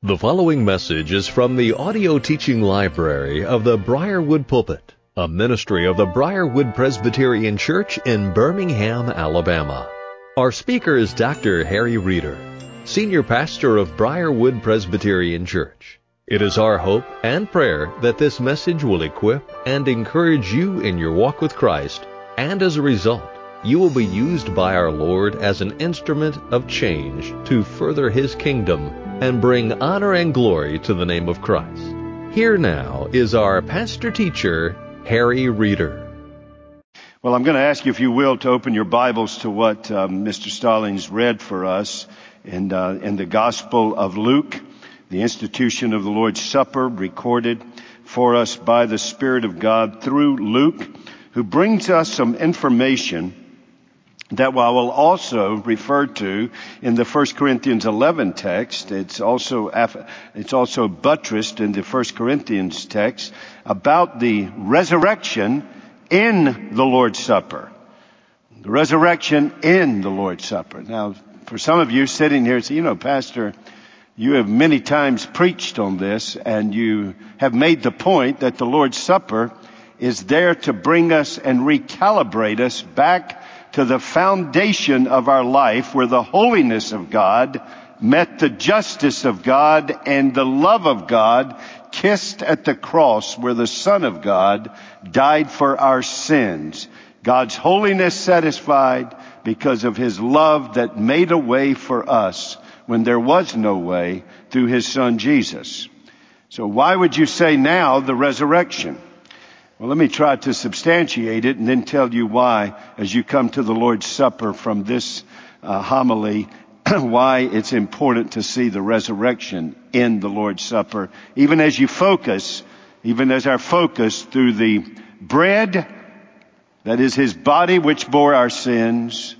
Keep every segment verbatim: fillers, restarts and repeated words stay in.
The following message is from the audio teaching library of the Briarwood Pulpit, a ministry of the Briarwood Presbyterian Church in Birmingham, Alabama. Our speaker is Doctor Harry Reeder, Senior Pastor of Briarwood Presbyterian Church. It is our hope and prayer that this message will equip and encourage you in your walk with Christ, and as a result, you will be used by our Lord as an instrument of change to further His kingdom and bring honor and glory to the name of Christ. Here now is our pastor-teacher, Harry Reeder. Well, I'm going to ask you, if you will, to open your Bibles to what um, Mister Stallings read for us in, uh, in the Gospel of Luke, the institution of the Lord's Supper, recorded for us by the Spirit of God through Luke, who brings us some information that I will also refer to in the First Corinthians eleven text. It's also it's also buttressed in the First Corinthians text about the resurrection in the Lord's Supper. The resurrection in the Lord's Supper. Now, for some of you sitting here, say, you know, Pastor, you have many times preached on this, and you have made the point that the Lord's Supper is there to bring us and recalibrate us back to the foundation of our life, where the holiness of God met the justice of God, and the love of God kissed at the cross, where the Son of God died for our sins. God's holiness satisfied because of His love that made a way for us when there was no way, through His Son Jesus. So why would you say now the resurrection? Well, let me try to substantiate it and then tell you why, as you come to the Lord's Supper from this uh, homily, why it's important to see the resurrection in the Lord's Supper, even as you focus, even as our focus through the bread, that is His body which bore our sins,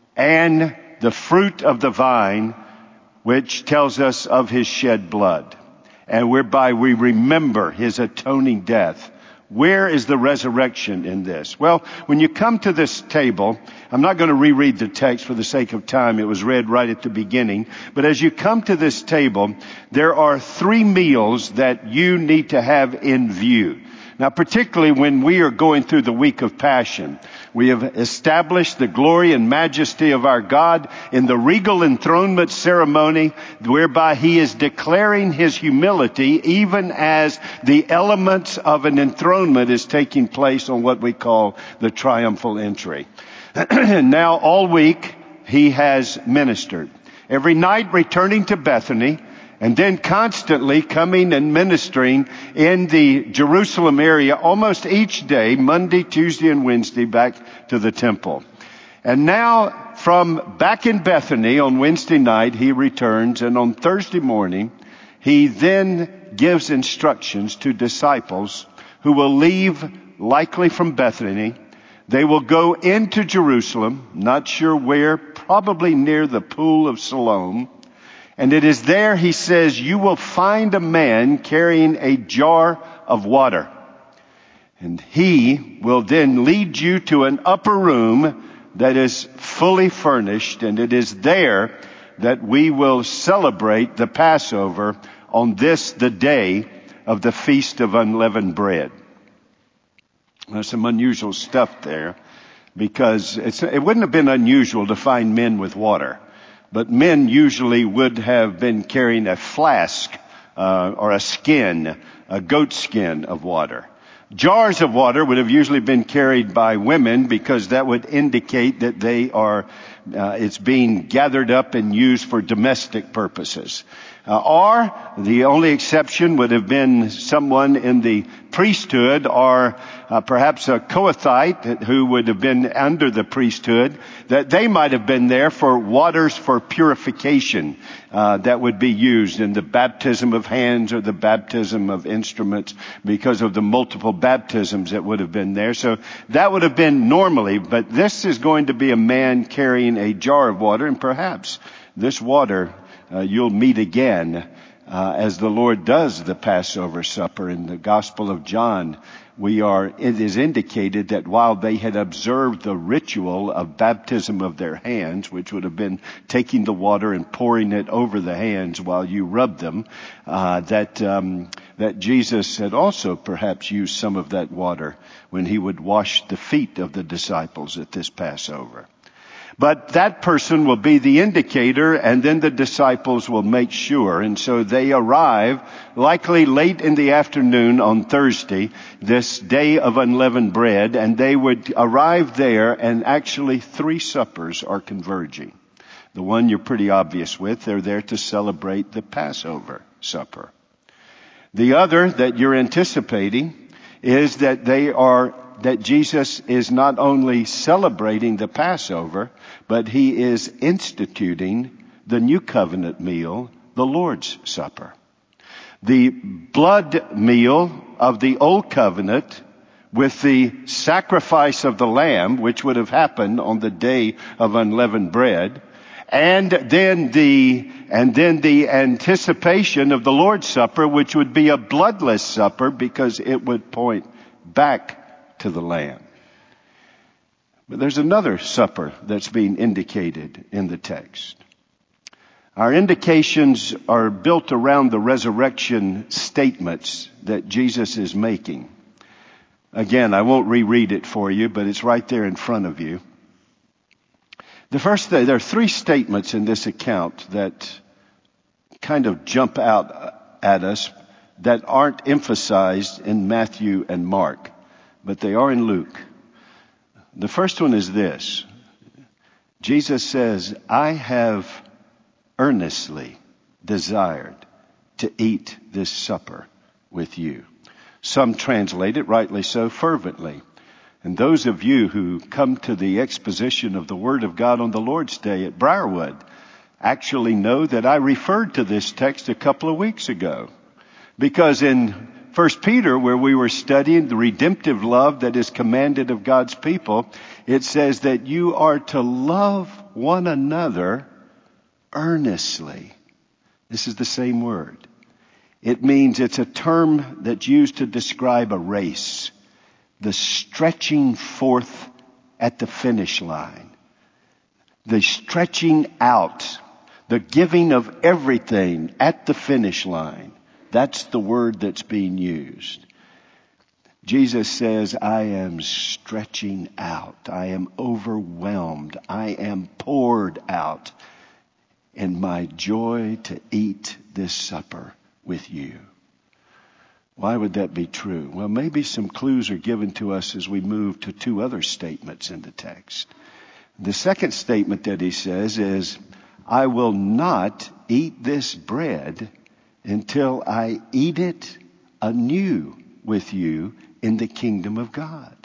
and the fruit of the vine, which tells us of His shed blood, and whereby we remember His atoning death. Where is the resurrection in this? Well, when you come to this table, I'm not going to reread the text for the sake of time. It was read right at the beginning. But as you come to this table, there are three meals that you need to have in view. Now, particularly when we are going through the week of Passion, we have established the glory and majesty of our God in the regal enthronement ceremony, whereby He is declaring His humility, even as the elements of an enthronement is taking place on what we call the triumphal entry. Now, all week, He has ministered. Every night returning to Bethany, and then constantly coming and ministering in the Jerusalem area almost each day, Monday, Tuesday, and Wednesday, back to the temple. And now from back in Bethany on Wednesday night, He returns, and on Thursday morning, He then gives instructions to disciples who will leave likely from Bethany. They will go into Jerusalem, not sure where, probably near the pool of Siloam. And it is there, He says, you will find a man carrying a jar of water. And He will then lead you to an upper room that is fully furnished. And it is there that we will celebrate the Passover on this, the day of the Feast of Unleavened Bread. There's some unusual stuff there, because it's, it wouldn't have been unusual to find men with water. But men usually would have been carrying a flask uh, or a skin, a goat skin of water. Jars of water would have usually been carried by women, because that would indicate that they are, uh, it's being gathered up and used for domestic purposes. Uh, or the only exception would have been someone in the priesthood, or uh, perhaps a Kohathite who would have been under the priesthood, that they might have been there for waters for purification uh, that would be used in the baptism of hands or the baptism of instruments, because of the multiple baptisms that would have been there. So that would have been normally, but this is going to be a man carrying a jar of water, and perhaps this water Uh, you'll meet again uh, as the Lord does the Passover supper in the Gospel of John. We are, it is indicated that while they had observed the ritual of baptism of their hands, which would have been taking the water and pouring it over the hands while you rub them, uh, that, um, that Jesus had also perhaps used some of that water when he would wash the feet of the disciples at this Passover. But that person will be the indicator, and then the disciples will make sure. And so they arrive likely late in the afternoon on Thursday, this day of unleavened bread, and they would arrive there, and actually three suppers are converging. The one you're pretty obvious with, they're there to celebrate the Passover supper. The other that you're anticipating is that they are that Jesus is not only celebrating the Passover, but he is instituting the new covenant meal, the Lord's Supper. The blood meal of the old covenant with the sacrifice of the lamb, which would have happened on the day of unleavened bread, and then the and then the anticipation of the Lord's Supper, which would be a bloodless supper because it would point back to the Lamb. But there's another supper that's being indicated in the text. Our indications are built around the resurrection statements that Jesus is making. Again, I won't reread it for you, but it's right there in front of you. The first thing, there are three statements in this account that kind of jump out at us that aren't emphasized in Matthew and Mark, but they are in Luke. The first one is this. Jesus says, I have earnestly desired to eat this supper with you. Some translate it, rightly so, fervently. And those of you who come to the exposition of the Word of God on the Lord's Day at Briarwood actually know that I referred to this text a couple of weeks ago. Because in First Peter, where we were studying the redemptive love that is commanded of God's people, it says that you are to love one another earnestly. This is the same word. It means it's a term that's used to describe a race, the stretching forth at the finish line, the stretching out, the giving of everything at the finish line. That's the word that's being used. Jesus says, I am stretching out. I am overwhelmed. I am poured out in my joy to eat this supper with you. Why would that be true? Well, maybe some clues are given to us as we move to two other statements in the text. The second statement that he says is, I will not eat this bread until I eat it anew with you in the kingdom of God.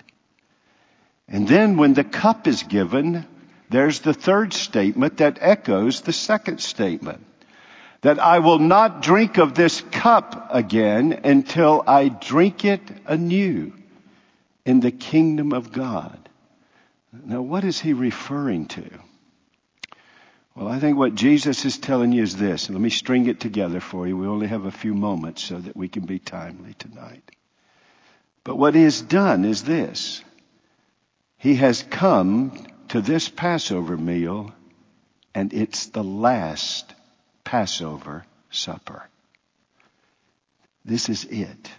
And then when the cup is given, there's the third statement that echoes the second statement. That I will not drink of this cup again until I drink it anew in the kingdom of God. Now, what is he referring to? Well, I think what Jesus is telling you is this. And let me string it together for you. We only have a few moments so that we can be timely tonight. But what he has done is this. He has come to this Passover meal, and it's the last Passover supper. This is it.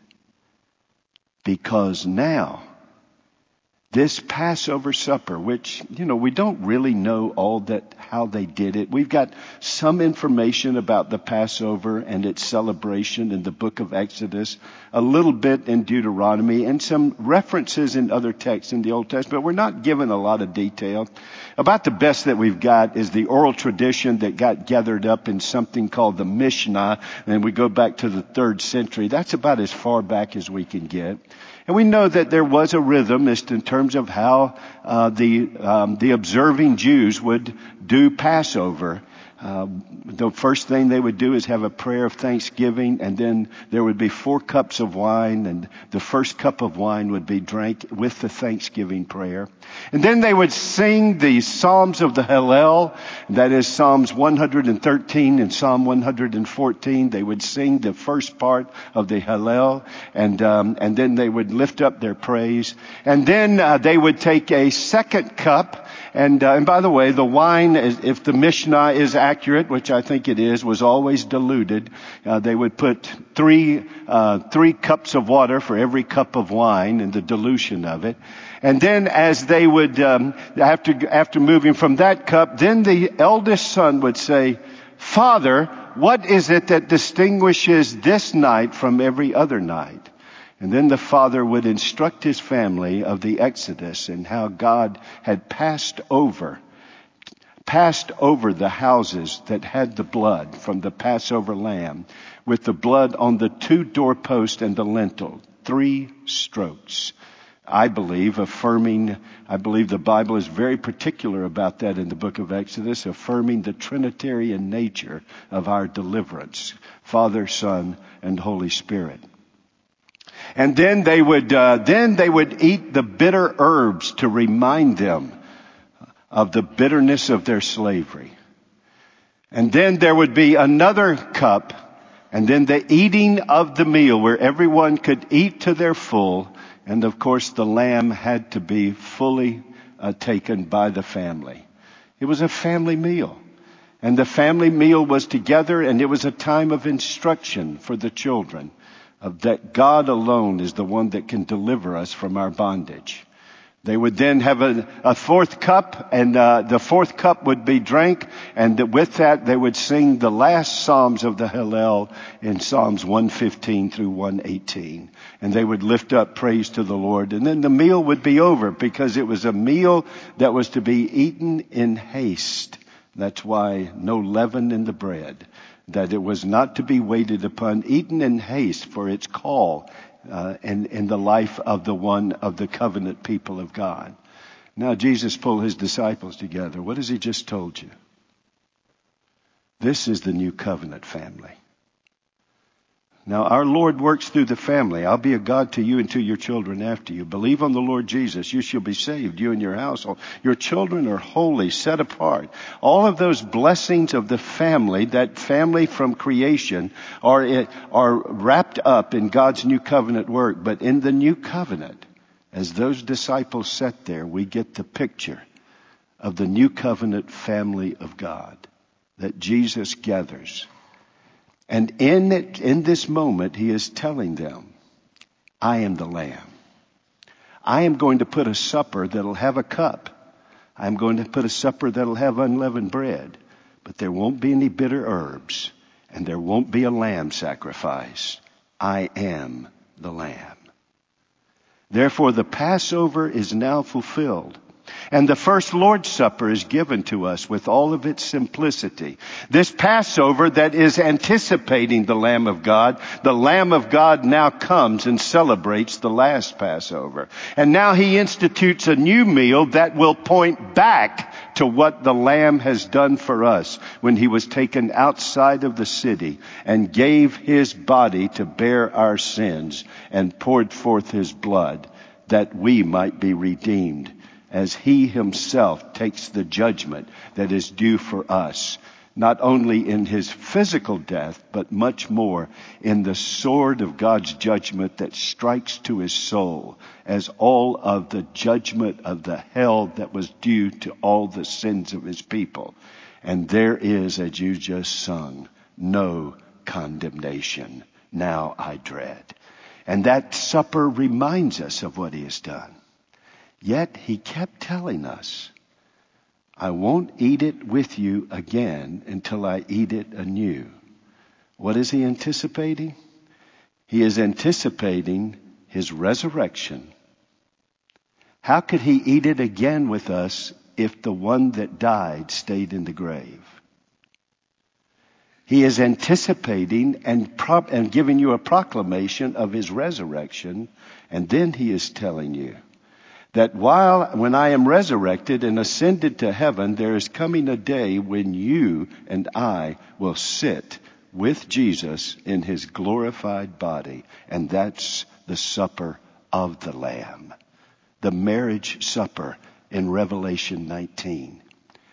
Because now, this Passover supper, which, you know, we don't really know all that, how they did it. We've got some information about the Passover and its celebration in the book of Exodus, a little bit in Deuteronomy, and some references in other texts in the Old Testament. We're not given a lot of detail. About the best that we've got is the oral tradition that got gathered up in something called the Mishnah, and we go back to the third century. That's about as far back as we can get. And we know that there was a rhythm as in terms of how uh, the um, the observing Jews would do Passover. Uh, the first thing they would do is have a prayer of thanksgiving, and then there would be four cups of wine, and the first cup of wine would be drank with the thanksgiving prayer. And then they would sing the Psalms of the Hallel, that is Psalms one hundred thirteen and Psalm one hundred fourteen. They would sing the first part of the Hallel, and um, and then they would lift up their praise. And then uh, they would take a second cup. And, uh, and by the way, the wine, if the Mishnah is accurate, which I think it is, was always diluted. Uh, they would put three, uh, three cups of water for every cup of wine and the dilution of it. And then as they would, um, after, after moving from that cup, then the eldest son would say, "Father, what is it that distinguishes this night from every other night?" And then the father would instruct his family of the Exodus and how God had passed over, passed over the houses that had the blood from the Passover lamb with the blood on the two doorposts and the lintel. Three strokes. I believe affirming, I believe the Bible is very particular about that in the book of Exodus, affirming the Trinitarian nature of our deliverance. Father, Son, and Holy Spirit. And then they would, uh, then they would eat the bitter herbs to remind them of the bitterness of their slavery. And then there would be another cup, and then the eating of the meal where everyone could eat to their full. And of course the lamb had to be fully uh, taken by the family. It was a family meal. And the family meal was together, and it was a time of instruction for the children. Of that God alone is the one that can deliver us from our bondage. They would then have a, a fourth cup, and uh, the fourth cup would be drank, and with that they would sing the last Psalms of the Hallel in Psalms one fifteen through one eighteen. And they would lift up praise to the Lord, and then the meal would be over, because it was a meal that was to be eaten in haste. That's why no leaven in the bread. That it was not to be waited upon, eaten in haste for its call uh, in, in the life of the one of the covenant people of God. Now Jesus pulled his disciples together. What has he just told you? This is the new covenant family. Now our Lord works through the family. I'll be a God to you and to your children after you. Believe on the Lord Jesus. You shall be saved, you and your household. Your children are holy, set apart. All of those blessings of the family, that family from creation, are, are wrapped up in God's new covenant work. But in the new covenant, as those disciples sat there, we get the picture of the new covenant family of God that Jesus gathers. And in it, in this moment, he is telling them, I am the Lamb. I am going to put a supper that'll have a cup. I'm going to put a supper that'll have unleavened bread. But there won't be any bitter herbs. And there won't be a lamb sacrifice. I am the Lamb. Therefore, the Passover is now fulfilled. And the first Lord's Supper is given to us with all of its simplicity. This Passover that is anticipating the Lamb of God, the Lamb of God now comes and celebrates the last Passover. And now he institutes a new meal that will point back to what the Lamb has done for us when he was taken outside of the city and gave his body to bear our sins and poured forth his blood that we might be redeemed, as he himself takes the judgment that is due for us, not only in his physical death, but much more in the sword of God's judgment that strikes to his soul, as all of the judgment of the hell that was due to all the sins of his people. And there is, as you just sung, no condemnation. Now I dread. And that supper reminds us of what he has done. Yet he kept telling us, I won't eat it with you again until I eat it anew. What is he anticipating? He is anticipating his resurrection. How could he eat it again with us if the one that died stayed in the grave? He is anticipating and, pro- and giving you a proclamation of his resurrection, and then he is telling you that while, when I am resurrected and ascended to heaven, there is coming a day when you and I will sit with Jesus in his glorified body. And that's the supper of the Lamb, the marriage supper in Revelation nineteen.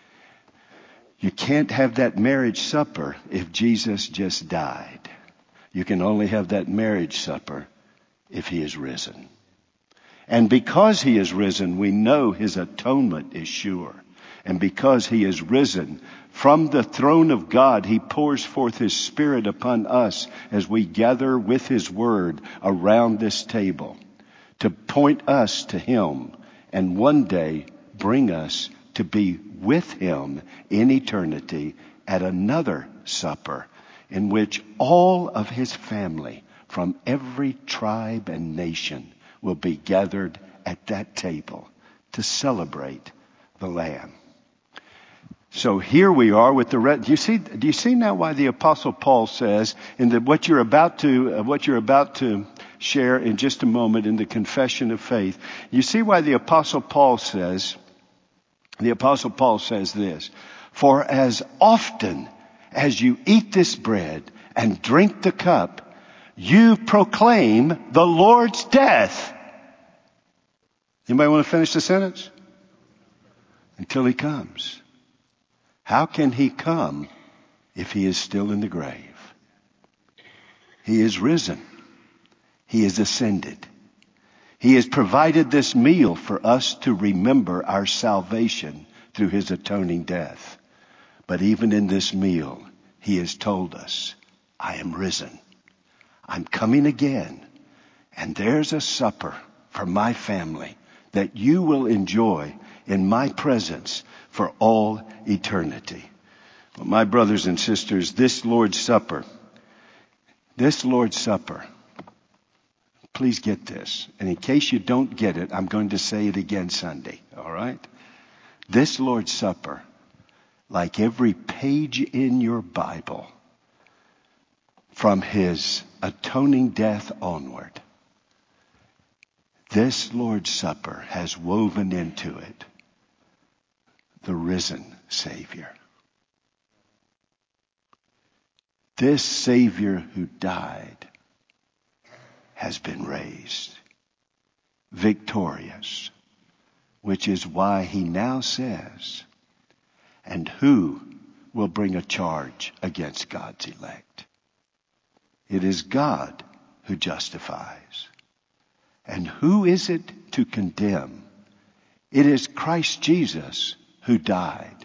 You can't have that marriage supper if Jesus just died. You can only have that marriage supper if he is risen. And because he is risen, we know his atonement is sure. And because he is risen, from the throne of God, he pours forth his Spirit upon us as we gather with his word around this table to point us to him and one day bring us to be with him in eternity at another supper in which all of his family from every tribe and nation will be gathered at that table to celebrate the Lamb. So here we are with the re- do you see do you see now why the Apostle Paul says in the what you're about to uh, what you're about to share in just a moment in the confession of faith. You see why the Apostle Paul says the Apostle Paul says this, for as often as you eat this bread and drink the cup, you proclaim the Lord's death. Anybody want to finish the sentence? Until he comes. How can he come if he is still in the grave? He is risen. He is ascended. He has provided this meal for us to remember our salvation through his atoning death. But even in this meal, he has told us, I am risen. I'm coming again. And there's a supper for my family that you will enjoy in my presence for all eternity. Well, my brothers and sisters, this Lord's Supper, this Lord's Supper, please get this. And in case you don't get it, I'm going to say it again Sunday. All right? This Lord's Supper, like every page in your Bible, from his atoning death onward, this Lord's Supper has woven into it the risen Savior. This Savior who died has been raised, victorious, which is why he now says, and who will bring a charge against God's elect? It is God who justifies. And who is it to condemn? It is Christ Jesus who died.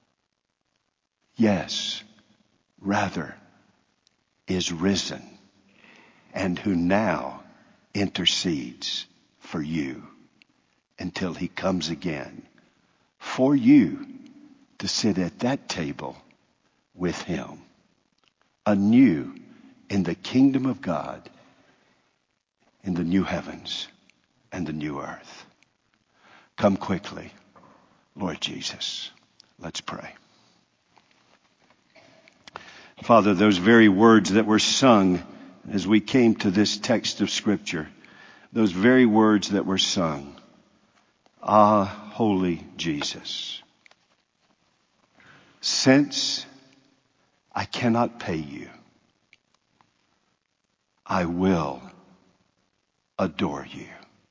Yes, rather is risen, and who now intercedes for you until he comes again for you to sit at that table with him anew in the kingdom of God, in the new heavens and the new earth. Come quickly, Lord Jesus. Let's pray. Father, those very words that were sung as we came to this text of Scripture, those very words that were sung, ah, holy Jesus, since I cannot pay you, I will adore you.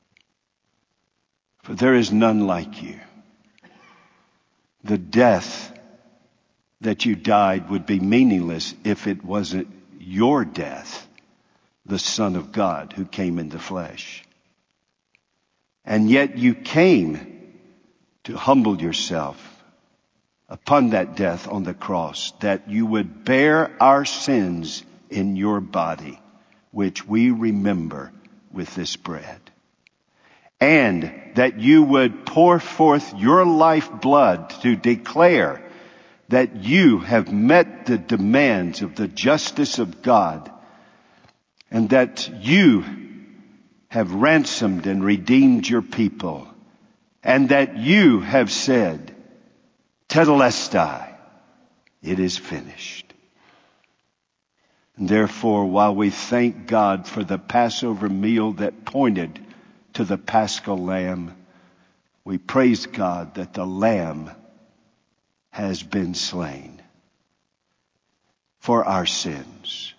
For there is none like you. The death that you died would be meaningless if it wasn't your death, the Son of God who came in the flesh. And yet you came to humble yourself upon that death on the cross, that you would bear our sins in your body, which we remember with this bread. And that you would pour forth your life blood to declare that you have met the demands of the justice of God, and that you have ransomed and redeemed your people, and that you have said, Tetelestai, it is finished. And therefore, while we thank God for the Passover meal that pointed to the Paschal Lamb, We praise God that the Lamb has been slain for our sins.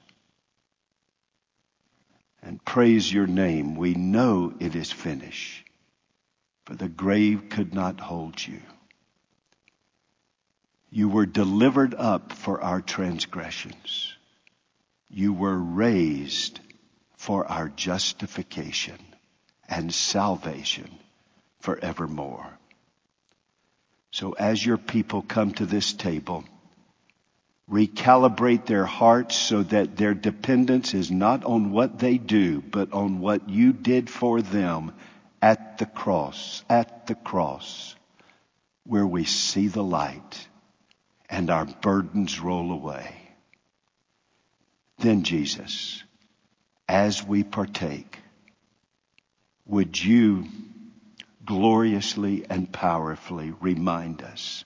And praise your name. We know it is finished, for the grave could not hold you. You were delivered up for our transgressions. You were raised for our justification and salvation forevermore. So as your people come to this table, recalibrate their hearts so that their dependence is not on what they do, but on what you did for them at the cross, at the cross, where we see the light and our burdens roll away. Then, Jesus, as we partake, would you gloriously and powerfully remind us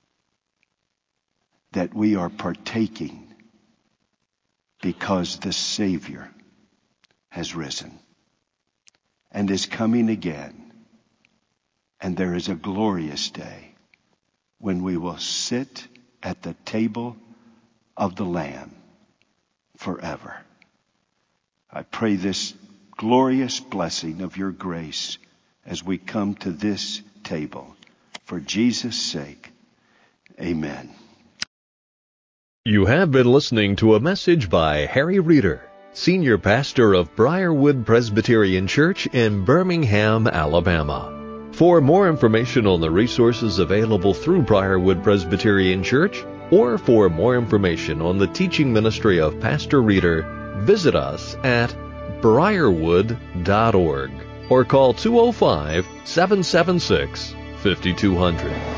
that we are partaking because the Savior has risen and is coming again. And there is a glorious day when we will sit at the table of the Lamb forever. I pray this glorious blessing of your grace as we come to this table. For Jesus' sake, amen. You have been listening to a message by Harry Reeder, Senior Pastor of Briarwood Presbyterian Church in Birmingham, Alabama. For more information on the resources available through Briarwood Presbyterian Church, or for more information on the teaching ministry of Pastor Reeder, visit us at briarwood dot org or call two oh five, seven seven six, five two zero zero.